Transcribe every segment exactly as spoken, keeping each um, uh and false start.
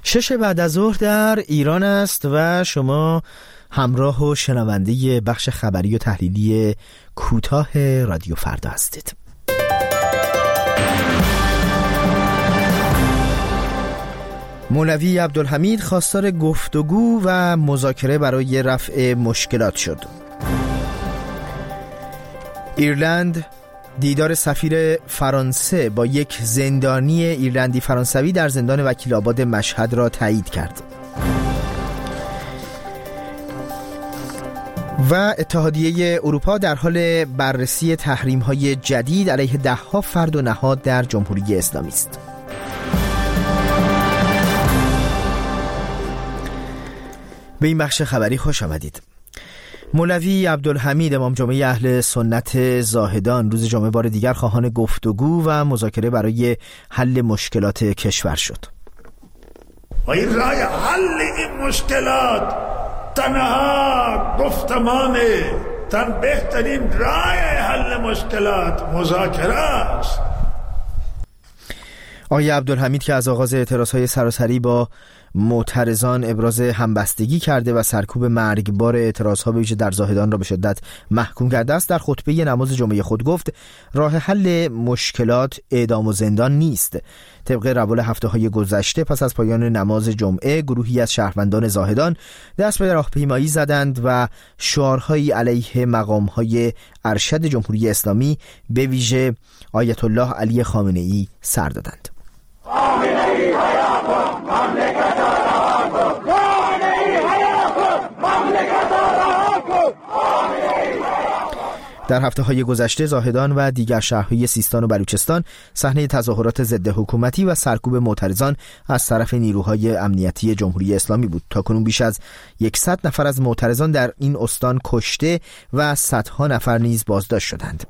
شش بعد از ظهر در ایران است و شما همراه و شنونده بخش خبری و تحلیلی کوتاه رادیو فردا هستید. مولوی عبدالحمید خواستار گفتگو و مذاکره برای رفع مشکلات شد. ایرلند دیدار سفیر فرانسه با یک زندانی ایرلندی فرانسوی در زندان وکیل آباد مشهد را تایید کرد. و اتحادیه اروپا در حال بررسی تحریم‌های جدید علیه ده‌ها فرد و نهاد در جمهوری اسلامی است. به این بخش خبری خوش آمدید. مولوی عبدالحمید امام جمعه اهل سنت زاهدان روز جمعه بار دیگر خواهان گفتگو و مذاکره برای حل مشکلات کشور شد. و این راه حل این مشکلات تنها گفتمانه، تن بهترین راه حل مشکلات مذاکره است. آقای عبدالحمید که از آغاز اعتراضهای سراسری با معترضان ابراز همبستگی کرده و سرکوب مرگبار اعتراضها به ویژه در زاهدان را به شدت محکوم کرده است، در خطبه نماز جمعه خود گفت راه حل مشکلات اعدام و زندان نیست. طبق روال هفته‌های گذشته پس از پایان نماز جمعه گروهی از شهروندان زاهدان دست به راهپیمایی زدند و شعارهایی علیه مقام‌های ارشد جمهوری اسلامی به ویژه آیت الله علی خامنه‌ای سر دادند. در هفته‌های گذشته زاهدان و دیگر شهرهای سیستان و بلوچستان صحنه تظاهرات ضد حکومتی و سرکوب معترضان از طرف نیروهای امنیتی جمهوری اسلامی بود. تاکنون بیش از صد نفر از معترضان در این استان کشته و صدها نفر نیز بازداشت شدند.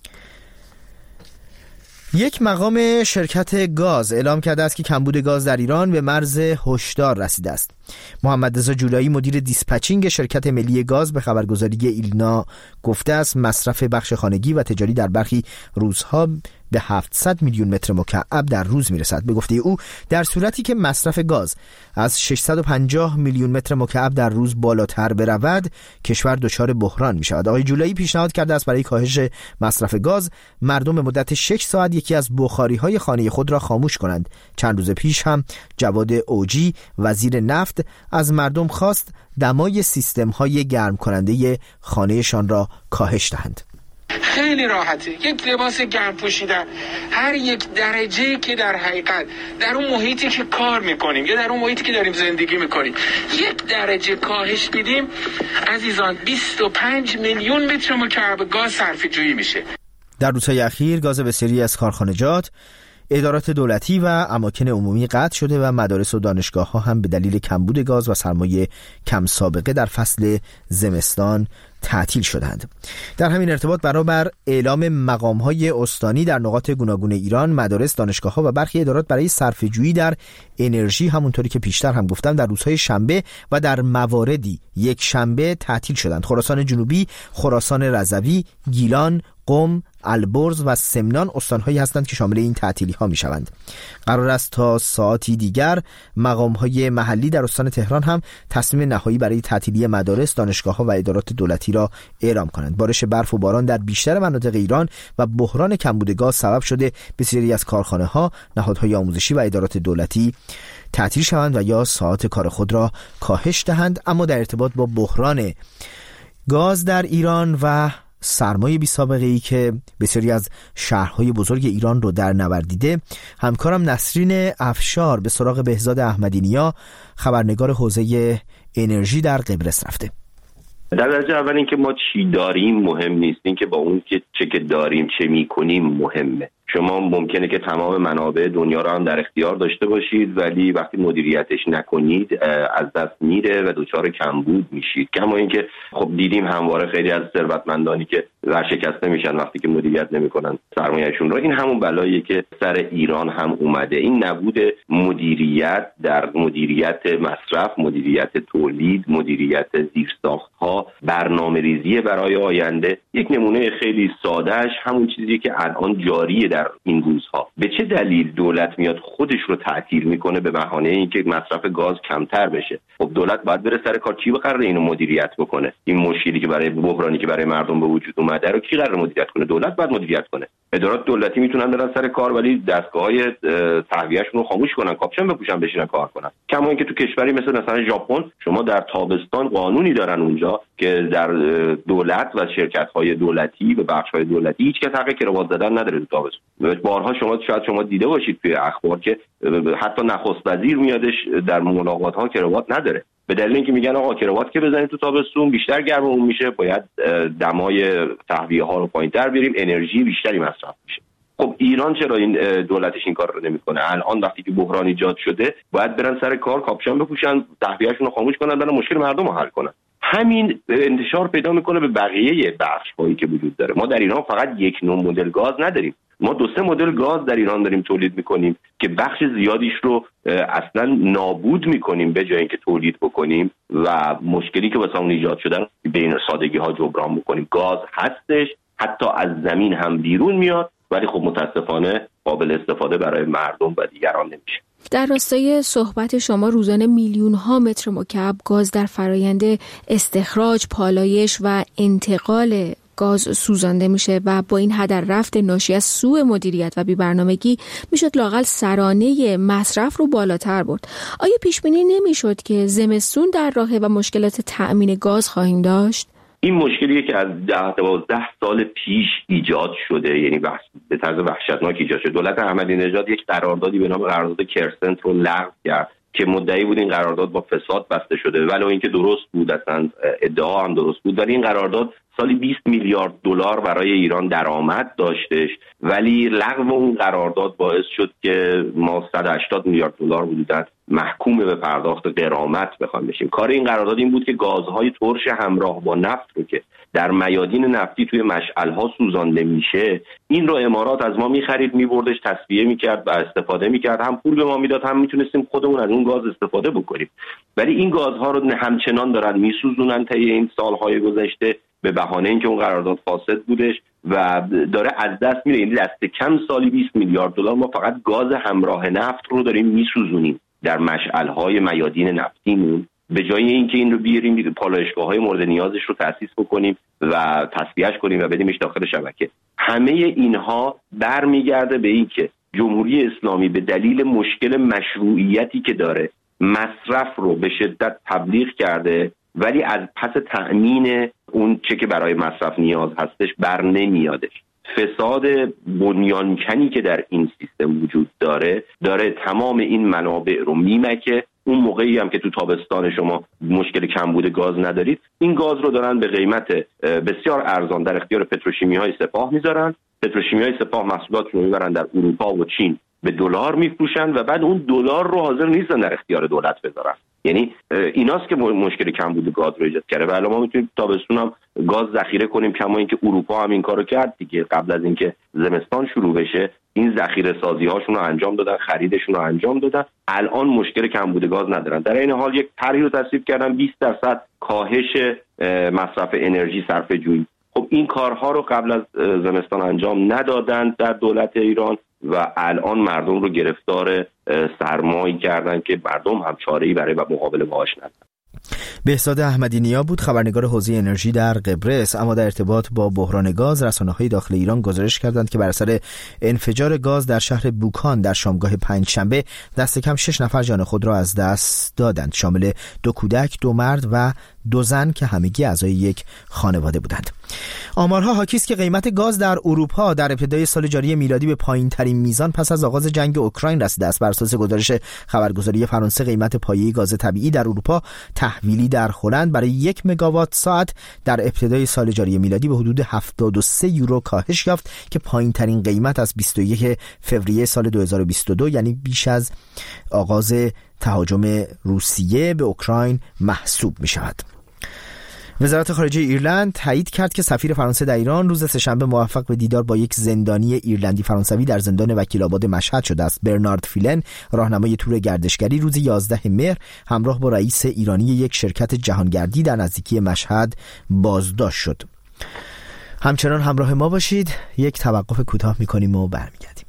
یک مقام شرکت گاز اعلام کرده است که کمبود گاز در ایران به مرز هشدار رسیده است. محمد رضا جولایی مدیر دیسپچینگ شرکت ملی گاز به خبرگزاری ایلنا گفته است مصرف بخش خانگی و تجاری در برخی روزها به هفتصد میلیون متر مکعب در روز میرسد. به گفته او در صورتی که مصرف گاز از ششصد و پنجاه میلیون متر مکعب در روز بالاتر برود کشور دچار بحران می شود. آقای جولایی پیشنهاد کرده است برای کاهش مصرف گاز مردم به مدت شش ساعت یکی از بخاری های خانه خود را خاموش کنند. چند روز پیش هم جواد اوجی وزیر نفت از مردم خواست دمای سیستم های گرم کننده خانهشان را کاهش دهند. خیلی راحته، یک لباس گرم پوشیدن، هر یک درجه که در حقیقت در اون محیطی که کار میکنیم یا در اون محیطی که داریم زندگی میکنیم یک درجه کاهش بدیم عزیزان بیست و پنج میلیون متر مکعب گاز صرفه جویی میشه. در روزهای اخیر گاز بسیاری از کارخانجات، ادارات دولتی و اماکن عمومی قطع شده و مدارس و دانشگاه ها هم به دلیل کمبود گاز و سرمایه کم سابقه در فصل زمستان تعطیل شدند. در همین ارتباط برابر اعلام مقام‌های استانی در نقاط گوناگون ایران، مدارس، دانشگاه‌ها و برخی ادارات برای صرفه‌جویی در انرژی همونطوری که پیشتر هم گفتم در روزهای شنبه و در مواردی یک شنبه تعطیل شدند. خراسان جنوبی، خراسان رضوی، گیلان، قم، البرز و سمنان استان‌هایی هستند که شامل این تعطیلی‌ها می‌شوند. قرار است تا ساعتی دیگر مقام‌های محلی در استان تهران هم تصمیم نهایی برای تعطیلی مدارس، دانشگاه‌ها و ادارات دولتی را اعلام کنند. بارش برف و باران در بیشتر مناطق ایران و بحران کمبود گاز سبب شده بسیاری از کارخانه‌ها، نهادهای آموزشی و ادارات دولتی تعطیل شوند و یا ساعات کار خود را کاهش دهند. اما در ارتباط با بحران گاز در ایران و سرمایه بی سابقه ای که بسیاری از شهرهای بزرگ ایران رو در نوردیده، همکارم نسرین افشار به سراغ بهزاد احمدی‌نیا، خبرنگار حوزه انرژی در قبرس رفته. در درجه اول این که ما چی داریم مهم نیست، این که با اون که چه که داریم چه میکنیم مهمه. شما ممکنه که تمام منابع دنیا رو هم در اختیار داشته باشید ولی وقتی مدیریتش نکنید از دست میره و دچار کمبود میشید. کما اینکه خب دیدیم همواره خیلی از ثروتمندانی که ورشکسته میشن وقتی که مدیریت نمیکنن سرمایه‌شون رو. این همون بلاییه که سر ایران هم اومده. این نبود مدیریت در مدیریت مصرف، مدیریت تولید، مدیریت زیرساخت‌ها، برنامه‌ریزی برای آینده. یک نمونه خیلی سادهش همون چیزی که الان جاریه در در این روزها. به چه دلیل دولت میاد خودش رو تعطیل میکنه به بهانه اینکه مصرف گاز کمتر بشه؟ خب دولت باید بره سر کار. کی قراره اینو مدیریت بکنه؟ این مشکلی که برای بحرانی که برای مردم به وجود اومده رو کی قراره مدیریت کنه؟ دولت باید مدیریت کنه. ادارات دولتی میتونن برن سر کار ولی دستگاه‌های تهویه‌شون رو خاموش کنن، کاپشن بپوشن، بشینن کار کنن. کما اینکه تو کشوری مثل مثلا ژاپن شما در تابستان قانونی دارن اونجا که در دولت و شرکت‌های دولتی و بخش‌های دولتی هیچ کس حق کراوات زدن نداره تو تابستان. بارها شما شاید شما دیده باشید توی اخبار که حتی نخست وزیر میادش در ملاقات‌ها کراوات نداره، به دلیل اینکه میگن آقا کراوات که بزنید تو تابستون بیشتر گرممون میشه، باید دمای تهویه‌ها رو پایین‌تر بیاریم، انرژی بیشتری مصرف میشه. خب ایران چرا این دولتش این کار رو نمیکنه؟ الان وقتی که بحران ایجاد شده باید برن سر کار، کاپشن بپوشن، تهویه‌شون رو خاموش کنن، برن مشکل مردم رو حل کنن. همین انتشار پیدا میکنه به بقیه بخش‌هایی که وجود داره. ما در ایران فقط یک نوع مدل گاز نداریم، ما دو سه مدل گاز در ایران داریم تولید میکنیم که بخش زیادیش رو اصلا نابود میکنیم به جای اینکه تولید بکنیم و مشکلی که واسه اون ایجاد شدن به این سادگی ها جبران بکنیم. گاز هستش، حتی از زمین هم بیرون میاد، ولی خب متاسفانه قابل استفاده برای مردم و دیگران نمیشه. در راستای صحبت شما روزانه میلیون ها متر مکعب گاز در فرایند استخراج، پالایش و انتقال گاز سوزانده میشه و با این هدر رفت ناشی از سوء مدیریت و بی‌برنامگی میشد لااقل سرانه مصرف رو بالاتر برد. آیا پیش بینی نمیشد که زمستون در راهه و مشکلات تأمین گاز خواهیم داشت؟ این مشکلیه که از ده دوازده سال پیش ایجاد شده، یعنی بحث به طرز وحشتناک ایجاد شده. دولت احمدی نژاد یک قراردادی به نام قرارداد کرسنت رو لغو کرد که مدعی بود این قرارداد با فساد بسته شده، ولی اینکه درست بود، اصلا ادعا هم درست بود، ولی این قرارداد سالی بیست میلیارد دلار برای ایران درآمد داشتش، ولی لغو اون قرارداد باعث شد که ما صد و هشتاد میلیارد دلار بودن محکوم به پرداخت غرامت بخوایم بشیم. کار این قرارداد این بود که گازهای ترش همراه با نفت رو که در میادین نفتی توی مشعل‌ها سوزانده میشه، این رو امارات از ما می‌خرید، می‌بردش، تصفیه می‌کرد و استفاده می‌کرد، هم پول به ما میداد، هم میتونستیم خودمون از اون گاز استفاده بکنیم. ولی این گازها رو همچنان دارن میسوزونن طی این سال‌های گذشته به بهانه اینکه اون قرارداد فاسد بودش و داره از دست میره. این دست کم سالی بیست میلیارد دلار ما فقط گاز همراه نفت رو داریم میسوزونیم در مشعل‌های میادین نفتیمون، به جای اینکه این رو بیاریم پالایشگاه‌های مورد نیازش رو تأسیس بکنیم و تصفیه‌اش کنیم و بدیمش داخل شبکه. همه اینها برمیگرده به اینکه جمهوری اسلامی به دلیل مشکل مشروعیتی که داره مصرف رو به شدت تبلیغ کرده، ولی از پس تأمین اون چه که برای مصرف نیاز هستش بر نمیادش. فساد بنیانکنی که در این سیستم وجود داره داره تمام این منابع رو میمکه. اون موقعی هم که تو تابستان شما مشکل کمبود گاز ندارید، این گاز رو دارن به قیمت بسیار ارزان در اختیار پتروشیمی‌های سپاه میذارن. پتروشیمی‌های سپاه محصولاتشون رو میبرن در اروپا و چین به دلار میفروشن و بعد اون دلار رو حاضر نیستن در اختیار دولت بذارن. یعنی ایناست که مشکل کمبود گاز رو ایجاد کرده و الان ما میتونیم تابستون هم گاز ذخیره کنیم، کما اینکه اروپا هم این کارو کرد دیگه. قبل از اینکه زمستان شروع بشه این ذخیره سازی هاشون رو انجام دادن، خریدشون رو انجام دادن، الان مشکل کمبود گاز ندارن. در این حال یک طرحی رو تصویب کردن بیست درصد کاهش مصرف انرژی صرفه جویی. خب این کارها رو قبل از زمستان انجام ندادن در دولت ایران و الان مردم رو گرفتار سرمایی کردن که مردم هم چاره‌ای برای مقابله باهاش ندارن. بهزاد احمدی نیا بود، خبرنگار حوزه انرژی در قبرس. اما در ارتباط با بحران گاز، رسانه‌های داخل ایران گزارش کردند که بر اثر انفجار گاز در شهر بوکان در شامگاه پنجشنبه دست کم شش نفر جان خود را از دست دادند، شامل دو کودک، دو مرد و دو زن که همگی اعضای یک خانواده بودند. آمارها حاکی است که قیمت گاز در اروپا در ابتدای سال جاری میلادی به پایین‌ترین میزان پس از آغاز جنگ اوکراین رسیده است. بر اساس گزارش خبرگزاری فرانسه، قیمت پایه گاز طبیعی در اروپا تحویلی در هلند برای یک مگاوات ساعت در ابتدای سال جاری میلادی به حدود هفتاد و سه یورو کاهش یافت که پایین‌ترین قیمت از بیست و یکم فوریه سال دو هزار و بیست و دو، یعنی بیش از آغاز تهاجم روسیه به اوکراین محسوب می‌شود. وزارت خارجه ایرلند تایید کرد که سفیر فرانسه در ایران روز سه‌شنبه موفق به دیدار با یک زندانی ایرلندی فرانسوی در زندان وکیل آباد مشهد شده است. برنارد فیلن، راهنمای تور گردشگری، روز یازده مهر همراه با رئیس ایرانی یک شرکت جهانگردی در نزدیکی مشهد بازداشت شد. همچنان همراه ما باشید. یک توقف کوتاه میکنیم و برمیگردیم.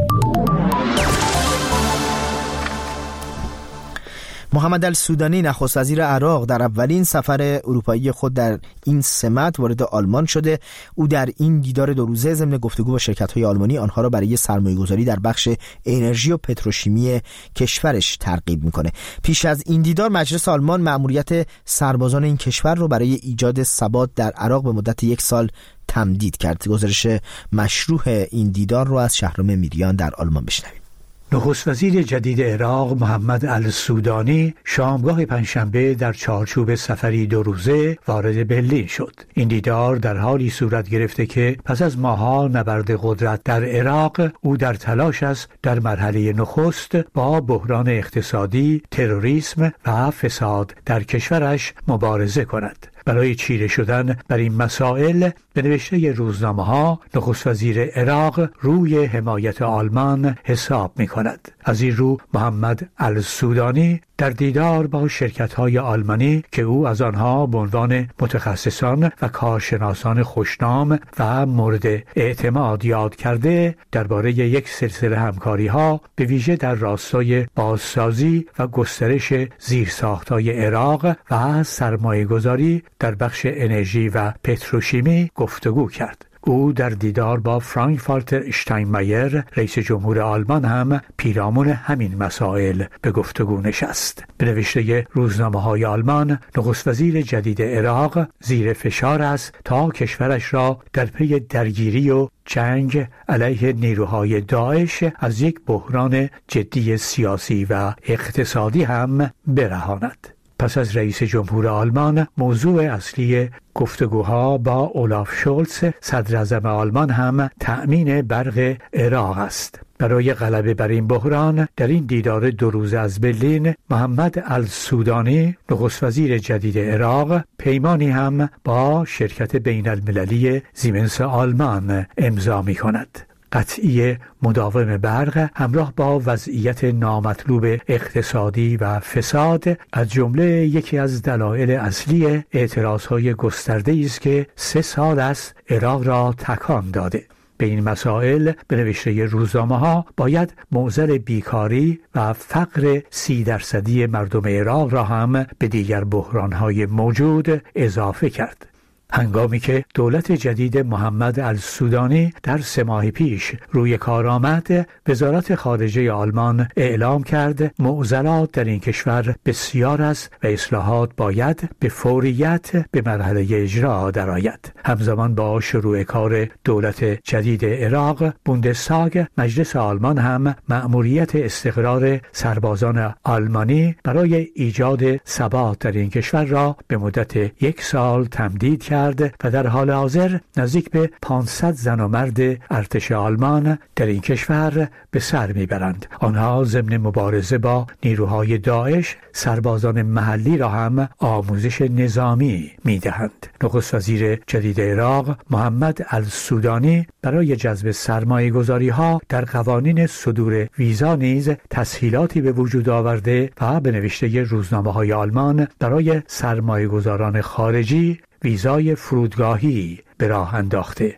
محمد السودانی نخست وزیر عراق در اولین سفر اروپایی خود در این سمت وارد آلمان شده. او در این دیدار دو روزه ضمن گفتگو با شرکت‌های آلمانی آنها را برای سرمایه‌گذاری در بخش انرژی و پتروشیمی کشورش ترغیب می‌کنه. پیش از این دیدار مجلس آلمان مأموریت سربازان این کشور را برای ایجاد ثبات در عراق به مدت یک سال تمدید کرد. گزارش مشروح این دیدار رو از شهرام میریان در آلمان بشنویم. نخست وزیر جدید عراق محمد السودانی شامگاه پنجشنبه در چارچوب سفری دو روزه وارد برلین شد. این دیدار در حالی صورت گرفته که پس از ماه‌ها نبرد قدرت در عراق او در تلاش است در مرحله نخست با بحران اقتصادی، تروریسم و فساد در کشورش مبارزه کند. برای چیره شدن بر این مسائل به نوشته روزنامه‌ها نخست وزیر عراق روی حمایت آلمان حساب می‌کند. از این رو محمد السودانی در دیدار با شرکت‌های آلمانی که او از آنها به عنوان متخصصان و کارشناسان خوشنام و مورد اعتماد یاد کرده، درباره یک سلسله همکاری‌ها به ویژه در راستای بازسازی و گسترش زیرساخت‌های عراق و سرمایه‌گذاری در بخش انرژی و پتروشیمی گفتگو کرد. او در دیدار با فرانک والتر اشتاینمایر رئیس جمهور آلمان هم پیرامون همین مسائل به گفتگو نشست. به نوشته روزنامه‌های آلمان نخست وزیر جدید عراق زیر فشار است تا کشورش را در پی درگیری و جنگ علیه نیروهای داعش از یک بحران جدی سیاسی و اقتصادی هم برهاند. پس از رئیس جمهور آلمان موضوع اصلی گفتگوها با اولاف شولز صدر اعظم آلمان هم تأمین برق عراق است. برای غلبه بر این بحران در این دیدار دو روزه از برلین محمد السودانی نخست وزیر جدید عراق پیمانی هم با شرکت بین المللی سیمنس آلمان امضا می کند. قطعی مداوم برق همراه با وضعیت نامطلوب اقتصادی و فساد از جمله یکی از دلایل اصلی اعتراضهای گسترده است که سه سال است عراق را تکان داده. به این مسائل به نوشته روزنامه‌ها باید معضل بیکاری و فقر سی درصدی مردم عراق را هم به دیگر بحران‌های موجود اضافه کرد. هنگامی که دولت جدید محمد السودانی در سه ماه پیش روی کار آمد، وزارت خارجه آلمان اعلام کرد معضلات در این کشور بسیار است و اصلاحات باید به فوریت به مرحله اجرا درآید. همزمان با شروع کار دولت جدید عراق، بوندستاگ مجلس آلمان هم مأموریت استقرار سربازان آلمانی برای ایجاد ثبات در این کشور را به مدت یک سال تمدید کرد و در حال حاضر نزدیک به پانصد زن و مرد ارتش آلمان در این کشور به سر میبرند. آنها ضمن مبارزه با نیروهای داعش سربازان محلی را هم آموزش نظامی میدهند. نخست وزیر جدید عراق محمد السودانی برای جذب سرمایه گذاری ها در قوانین صدور ویزا نیز تسهیلاتی به وجود آورده و به نوشته روزنامه های آلمان برای سرمایه گذاران خارجی ویزای فرودگاهی به راه انداخته.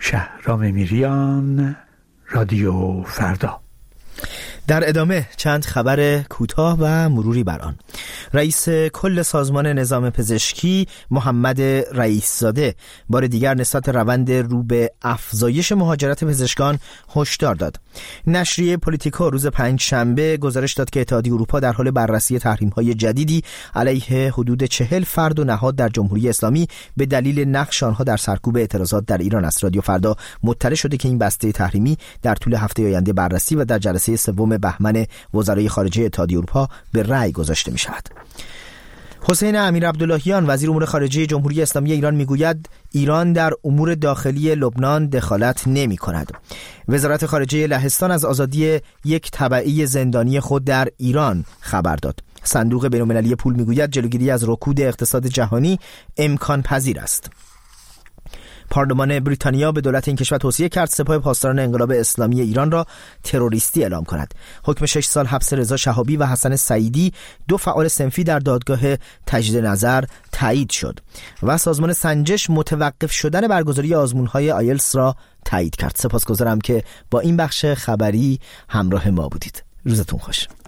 شهرام میریان، رادیو فردا. در ادامه چند خبر کوتاه و مروری بر آن. رئیس کل سازمان نظام پزشکی محمد رئیس‌زاده بار دیگر نسبت روند رو به افزایش مهاجرت پزشکان هشدار داد. نشریه پولیتیکو روز پنج شنبه گزارش داد که اتحادیه اروپا در حال بررسی تحریم‌های جدیدی علیه حدود چهل فرد و نهاد در جمهوری اسلامی به دلیل نقش آنها در سرکوب اعتراضات در ایران است. رادیو فردا مطلع شده که این بسته تحریمی در طول هفته آینده بررسی و در جلسه سوم بهمن وزرای خارجه اتحادیه اروپا به رأی گذاشته می‌شود. حسین امیر عبداللهیان وزیر امور خارجه جمهوری اسلامی ایران میگوید ایران در امور داخلی لبنان دخالت نمی کند. وزارت خارجه لهستان از آزادی یک تبعی زندانی خود در ایران خبر داد. صندوق بین‌المللی پول میگوید جلوگیری از رکود اقتصاد جهانی امکان پذیر است. پارلمان بریتانیا به دولت این کشور توصیه کرد سپاه پاسداران انقلاب اسلامی ایران را تروریستی اعلام کند. حکم شش سال حبس رضا شهابی و حسن سعیدی، دو فعال صنفی، در دادگاه تجدید نظر تایید شد و سازمان سنجش متوقف شدن برگزاری آزمون‌های آیلتس را تایید کرد. سپاسگزارم که با این بخش خبری همراه ما بودید. روزتون خوش.